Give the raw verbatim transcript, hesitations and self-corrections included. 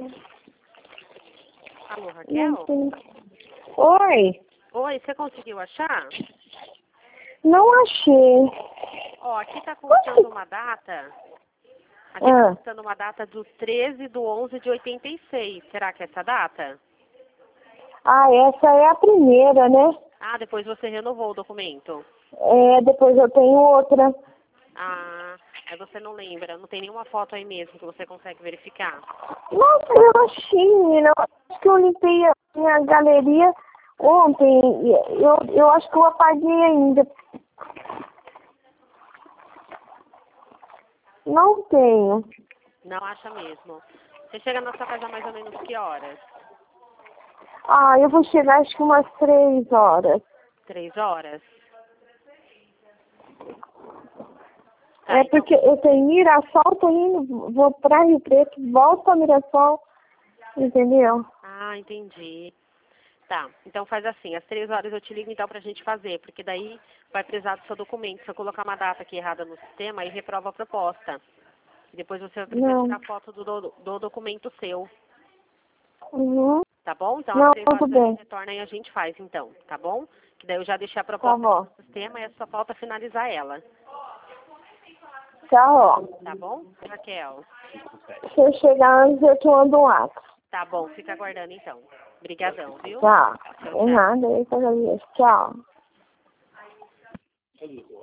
Alô, Raquel? Oi, Oi, você conseguiu achar? não achei. Ó, aqui tá constando uma data. Aqui tá Ah, constando uma data do treze do onze de oitenta e seis. Será que é essa data? ah, essa é a primeira, né? Ah, depois você renovou o documento. É, depois eu tenho outra. Ah, aí você não lembra. Não tem nenhuma foto aí mesmo que você consegue verificar. Nossa, eu achei, menina. Eu acho que eu limpei a minha galeria ontem. e Eu, eu acho que eu apaguei ainda. Não tenho. Não acha mesmo. Você chega na sua casa mais ou menos que horas? Ah, eu vou chegar acho que umas três horas. Três horas? Tá, É então. porque eu tenho Mirassol, tô indo, vou pra Rio Preto, volto pra Mirassol, entendeu? Ah, entendi. Tá, então faz assim, às três horas eu te ligo então pra gente fazer, porque daí vai precisar do seu documento. Se eu colocar uma data aqui errada no sistema, aí reprova a proposta. E depois você vai precisar Não. tirar foto do, do, do documento seu, Uhum. tá bom? Então às Não, três tudo horas você bem. retorna e a gente faz então, tá bom? Que daí eu já deixei a Tá proposta aqui bom. no sistema e só falta finalizar ela, Tá bom. tá bom, Raquel? Se eu chegar antes, eu te mando um ato. Tá bom, fica aguardando então. Obrigadão, viu? Tá. Tchau, É tchau. nada, eu que agradeço. Tchau.